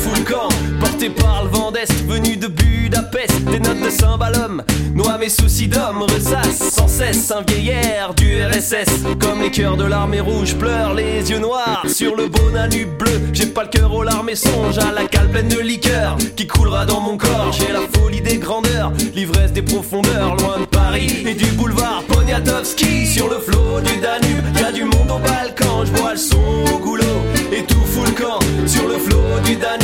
fout le camp. Porté par le vent d'Est, venu de Budapest. Des notes de cymbalum noient mes soucis d'homme. Ressasse sans cesse un vieillard du RSS. Comme les cœurs de l'armée rouge pleurent les yeux noirs sur le beau Danube bleu. J'ai pas le cœur aux larmes et songe à la cale pleine de liqueur qui coulera dans mon corps. J'ai la folie des grandeurs, l'ivresse des profondeurs, loin de Paris et du boulevard Poniatowski. Sur le flot du Danube, y'a du monde au Balkan. Je bois le son au goulot et tout fout le camp. Sur le flot du Danube,